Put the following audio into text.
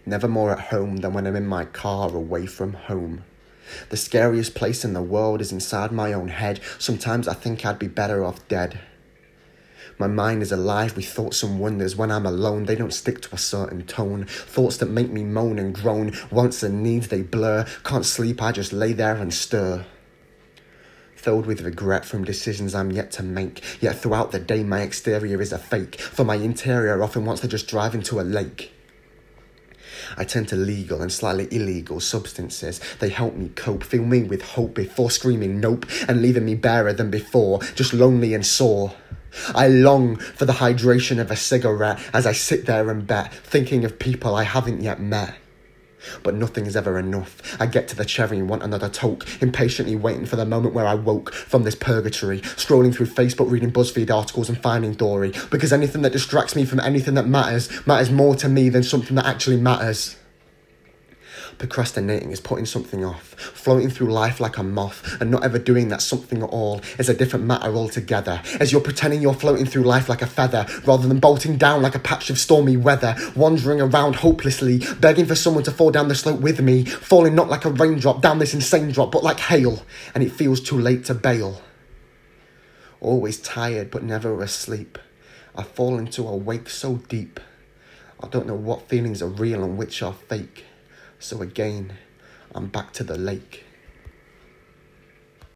Never more at home than when I'm in my car away from home. The scariest place in the world is inside my own head. Sometimes I think I'd be better off dead. My mind is alive with thoughts and wonders. When I'm alone, they don't stick to a certain tone. Thoughts that make me moan and groan. Wants and needs, they blur. Can't sleep, I just lay there and stir. Filled with regret from decisions I'm yet to make. Yet throughout the day, my exterior is a fake. For my interior often wants to just drive into a lake. I turn to legal and slightly illegal substances. They help me cope, fill me with hope before screaming nope and leaving me barer than before, just lonely and sore. I long for the hydration of a cigarette as I sit there and bet, thinking of people I haven't yet met. But nothing is ever enough. I get to the cherry and want another toke, impatiently waiting for the moment where I woke from this purgatory, scrolling through Facebook, reading BuzzFeed articles and finding Dory, because anything that distracts me from anything that matters more to me than something that actually matters. Procrastinating is putting something off, floating through life like a moth, and not ever doing that something at all is a different matter altogether, as you're pretending you're floating through life like a feather, rather than bolting down like a patch of stormy weather, wandering around hopelessly, begging for someone to fall down the slope with me, falling not like a raindrop down this insane drop, but like hail, and it feels too late to bail. Always tired, but never asleep. I fall into a wake so deep. I don't know what feelings are real and which are fake. So again, I'm back to the lake.